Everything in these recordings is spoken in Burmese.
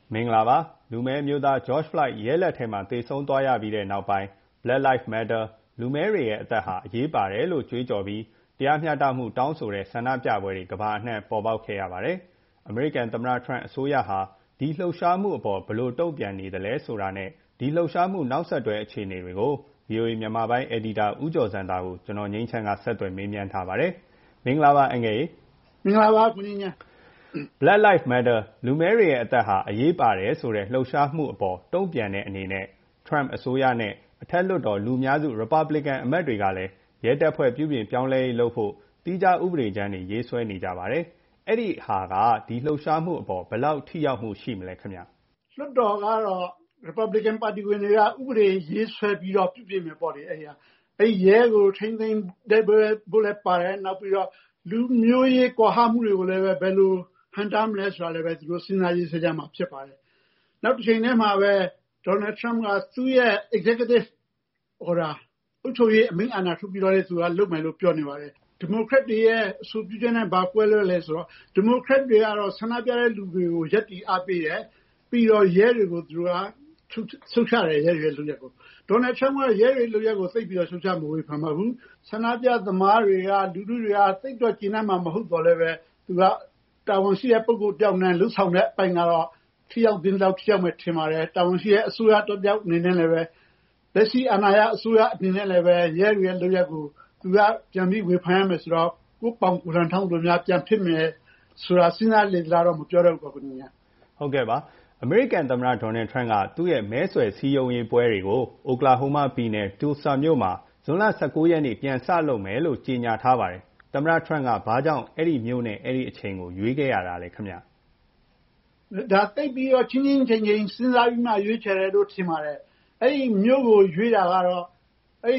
မင်္ဂလာပါလူမဲမျိုးသား George Floyd ရဲလက်ထဲမှာသေဆုံးသွားရပြီးတဲ့နောက်ပိုင်း Black Lives Matter လူမဲတွေရဲ့အသက်ဟာအရေးပါတယ်လို့ကြွေးကြော်ပြီးတရားမျှတမှုတောင်းဆိုတဲ့ဆန္ဒပြပွဲတွေကမ္ဘာအနှံ့ပေါ်ပေါက်ခဲ့ရပါတယ်။ အမေရိကန်သမ္မတ Trump အစိုးရဟာဒီလှုပ်ရှားမှုအပေါ်ဘယ်လိုတုံ့ပြန်နေသလဲဆိုတာနဲ့ဒီလှုပ်ရှားမှုနောက်ဆက်တွဲအခြေအနေတွေကို VOA မြန်မာပိုင်းအယ်ဒီတာဦးကျော်စံတာကိုကျွန်တော်ငြိမ်းချမ်းကဆက်သွယ်မေးမြန်းထားပါတယ်။မင်္ဂလာပါအငယ်မင်္ဂလာပါကိုကြီးညာ Black Lives Matter လူမဲတွေရဲ့အသက်ဟာအရေးပါတယ်ဆိုတဲ့လှုပ်ရှားမှုအပေါ်တုံ့ပြန်တဲ့အနေနဲ့ Trump အစိုးရနဲ့အထက်လွှတ်တော်လူများစု Republican အမတ်တွေကလည်းရဲတပ်ဖွဲ့ပြုပြင်ပြောင်းလဲရေးလုပ်ဖို့တီးခြားဥပဒေကြမ်းတွေရေးဆွဲနေကြပါတယ်။အဲ့ဒီဟာကဒီလှုပ်ရှားမှုအပေါ်ဘယ်လောက်ထိရောက်မှုရှိမလဲခင်ဗျ။လွှတ်တော်ကတော့ Republican ပါတီဝင်တွေကဥပဒေရေးဆွဲပြီးတော့ပြုပြင်မယ်ပေါ့လေအဲ့ရဲကိုထိန်းသိမ်းတဲ့ဖို့လည်းပါတယ်နောက်ပြီးတော့လူမျိုးရေးကွာဟမှုတွေကိုလည်းဘယ်လိုဟန်တားမလဲဆိုတာလည်းသူတို့စဉ်းစားရေးစကြမှာဖြစ်ပါတယ်။နောက်တစ်ချိန်တည်းမှာပဲ Donald Trump ကသူ့ရဲ့ executive order အုပ်ချုပ်ရေးအမိန့်အာဏာထုတ်ပြီးတော့လည်းသူကလုပ်မယ်လို့ပြောနေပါတယ်။ Democrat တွေရဲ့အဆိုပြုချက်နဲ့ဘာကွဲလွဲလဲဆိုတော့ Democrat တွေကတော့ဆန္ဒပြတဲ့လူတွေကိုရပ်တည်အားပေးတယ်ပြီးတော့ရဲတွေကိုသူကဆုတ်ချတယ်ရဲတွေလုပ်ရက်ကို Donald Trump ကရဲတွေလုပ်ရက်ကိုသိပြီးတော့ဆုတ်ချမဝေဖန်ပါဘူးဆန္ဒပြသမားတွေကလူထုတွေကသိတော့ကျဉ်းနှံ့မှာမဟုတ်တော့လည်းပဲသူကတာဝန်ရှိတဲ့ပုဂ္ဂိုလ်တယောက်နဲ့လှုပ်ဆောင်တဲ့အပိုင်းကတော့ထိရောက်တဲ့လောက်ထိရောက်မယ်ထင်ပါတယ်တာဝန်ရှိတဲ့အစိုးရတယောက်အနေနဲ့လည်းပဲလက်ရှိအာဏာရအစိုးရအနေနဲ့လည်းပဲရဲတွေရဲ့လုပ်ရက်ကိုသူကပြန်ပြီးဝေဖန်ရမယ်ဆိုတော့ကိုပေါင်ကိုရန်ထောင်းတို့များပြန်ဖြစ်မယ်ဆိုတာစဉ်းစားလေတော့မပြောတော့ဘူးကွညာဟုတ်ကဲ့ပါအမေရိကန်သမ္မတ Donald Trump ကသူ့ရဲ့မဲဆွယ်စည်းရုံးရေးပွဲတွေကို Oklahoma ပြည်နယ် Tulsa မြို့မှာဇွန်လ 19 ရက်နေ့ပြန်စလုပ်မယ်လို့ကြေညာထားပါတယ်။သမ္မတ Trump ကဘာကြောင့်အဲ့ဒီမြို့နဲ့အဲ့ဒီအချိန်ကိုရွေးခဲ့ရတာလဲခင်ဗျ။ဒါသိပြီးတော့ချင်းချင်းချိန်ချိန်စဉ်းစားပြီးမှရွေးချယ်တယ်လို့ထင်ပါတယ်။အဲ့ဒီမြို့ကိုရွေးတာကတော့အဲ့ဒီ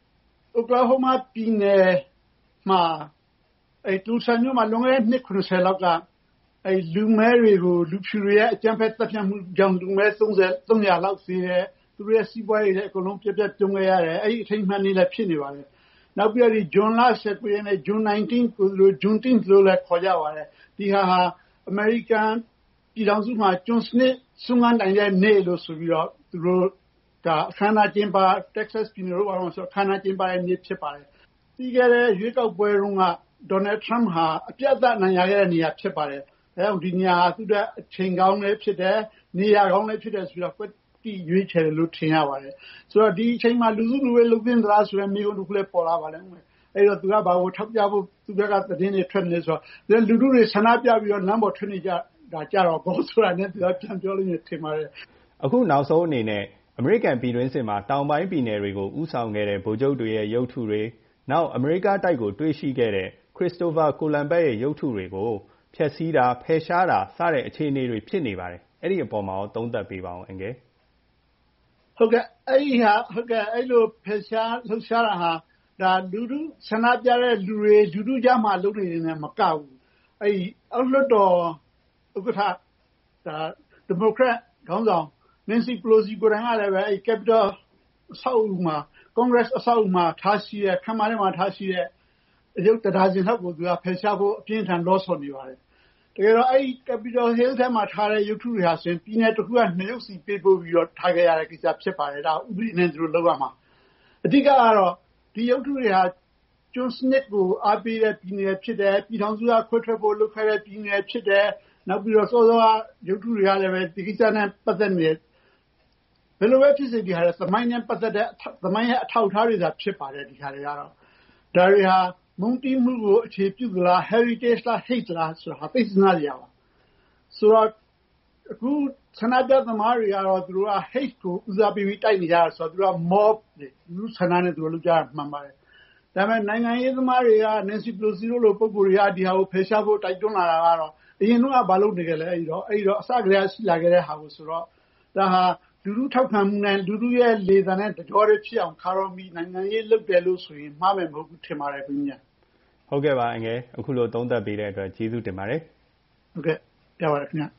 Oklahoma ပြည်နယ်မှာအဲ့ Tulsa မြို့မှာလွန်ခဲ့တဲ့နှစ်90လောက်ကအဲ့လူမဲတွေကိုလူဖြူတွေရဲ့အကြမ်းဖက်တပ်ဖြတ်မှုကြောင့်လူမဲ300လောက်သေတယ်သူတို့ရဲ့စီးပွားရေးတွေအကုန်လုံးပြတ်ပြုံးခဲ့ရတယ်အဲ့ဒီအထိမ်းအမှတ်နေ့လည်းဖြစ်နေပါတယ်နောက်ပြီးတော့ဒီဂျွန်လ19ရက်နေ့ June 19 ကိုလို့ Juneteenth လို့လည်းခေါ်ကြပါတယ်ဒီဟာအမေရိကန်ပြည်ထောင်စုမှာကျွန်းစနစ်ဆွမ်းခံတိုင်တဲ့နေ့လို့ဆိုပြီးတော့သူတို့ဒါအခမ်းအနားကျင်းပ Texas ပြည်နယ်တို့ဘာလို့ဆိုအခမ်းအနားကျင်းပတဲ့နေ့ဖြစ်ပါတယ်ပြီးခဲ့တဲ့ရွေးကောက်ပွဲတုန်းက Donald Trump ဟာအပြတ်အသတ်နိုင်ရခဲ့တဲ့နေရာဖြစ်ပါတယ်အဲဒါဒီနေရာသူကအချိန်ကောင်းလည်းဖြစ်တယ်နေရာကောင်းလည်းဖြစ်တယ်ဆိုတော့ကွက်တီရွေးချယ်တယ်လို့ထင်ရပါတယ်ဆိုတော့ဒီအချိန်မှာလူစုလူဝေးလုပ်သင့်သလားဆိုတဲ့မိကုန်းတစ်ခုလည်းပေါ်လာပါလိမ့်မယ်အဲ့တော့သူကဘာကိုထောက်ပြဖို့သူကသတင်းတွေထွက်နေဆိုတော့လူထုတွေဆန္ဒပြပြီးတော့လမ်းပေါ်ထွက်နေကြဒါကြတော့ဘောဆိုတာနဲ့သူကပြန်ပြောလို့ထင်ပါတယ်အခုနောက်ဆုံးအနေနဲ့အမေရိကန်ပြည်တွင်းစစ်မှာတောင်ပိုင်းပြည်နယ်တွေကိုဥဆောင်ခဲ့တဲ့ဗိုလ်ချုပ်တွေရဲ့ရုပ်ထုတွေနောက်အမေရိကတိုက်ကိုတွေ့ရှိခဲ့တဲ့ Christopher Columbus ရဲ့ရုပ်ထုတွေကိုဖျက်ဆီးတာဖယ်ရှားတာစတဲ့အခြေအနေတွေဖြစ်နေပါတယ်အဲ့ဒီအပေါ်မှာရောသုံးသပ်ပေးပါအောင်အငယ်ဟုတ်ကဲ့အဲ့ဒီဟာဟုတ်ကဲ့အဲ့လိုဖယ်ရှားလှုပ်ရှားတာဟာဒါလူထုဆန္ဒပြတဲ့လူတွေလူထုကြားမှာလုပ်နေနေမကဘူးအဲ့ဒီအောက်လွှတ်တော်ဥက္ကဋ္ဌဒါဒီမိုကရက်ခေါင်းဆောင် Nancy Pelosi ကိုယ်တိုင်ကလည်းပဲအဲ့ Capitol အဆောက်အဦမှာ Congress အဆောက်အဦမှာထားရှိတဲ့ခမ်းမထဲမှာထားရှိတဲ့ရုပ်တရားစင်လောက်ကိုသူကဖယ်ရှားဖို့အပြင်းထန်လောဆော်နေပါတယ်တကယ်တော့အဲ့ Capitol Hill ထဲမှာထားတဲ့ရုပ်ထုတွေဟာဆိုရင်ပြည်နယ်တစ်ခုက2ရုပ်စီပေးပို့ပြီးတော့ထားခဲ့ရတဲ့ကိစ္စဖြစ်ပါတယ်ဒါဥပဒေနဲ့သူတို့လုပ်ရမှာအဓိကကတော့ဒီရုပ်ထုတွေဟာကျွန်းစနစ်ကိုအားပေးတဲ့ပြည်နယ်ဖြစ်တယ်ပြည်ထောင်စုကခွဲထွက်ဖို့လုပ်ခဲ့တဲ့ပြည်နယ်ဖြစ်တယ်နောက်ပြီးတော့စောစောကရုပ်ထုတွေကလည်းပဲဒီကိစ္စနဲ့ပတ်သက်နေဘယ်လိုပဲဖြစ်စေဒီဟာသမိုင်းနဲ့ပတ်သက်တဲ့သမိုင်းရဲ့အထောက်အထားတွေသာဖြစ်ပါတယ်ဒီဟာတွေကတော့ဒါတွေဟာမုန်းတီးမှုကိုအခြေပြုသလား heritage လား hate လားဆိုတာသိစနာရပါဆိုတော့အခုဆန္ဒပြသမားတွေကတော့သူတို့က hate ကိုဦးစားပေးပြီးတိုက်နေကြတာဆိုတော့သူတို့က mob လူဆန္ဒနဲ့သူတို့လုပ်ကြတာမှန်ပါတယ်ဒါပေမဲ့နိုင်ငံရေးသမားတွေက Nancy Pelosi တို့လိုပုဂ္ဂိုလ်တွေကဒီဟာကိုဖယ်ရှားဖို့တိုက်တွန်းလာတာကတော့အရင်တော့ဘာလုပ်နေကြလဲအဲ့တော့အစကတည်းကရှိလာခဲ့တဲ့ဟာကိုဆိုတော့ဒါဟာလူထုထောက်ခံမှုနဲ့လူထုရဲ့လေသံနဲ့တကြောတွေဖြစ်အောင်ခါတော်မီနိုင်ငံရေးလုပ်တယ်လို့ဆိုရင်မှားမယ်မဟုတ်ဘူးထင်ပါတယ်ခင်ဗျာဟုတ်ကဲ့ပါအငယ်အခုလိုသုံးသပ်ပေးတဲ့အတွက်ကျေးဇူးတင်ပါတယ်ဟုတ်ကဲ့ပြပါတယ်ခင်ဗျာ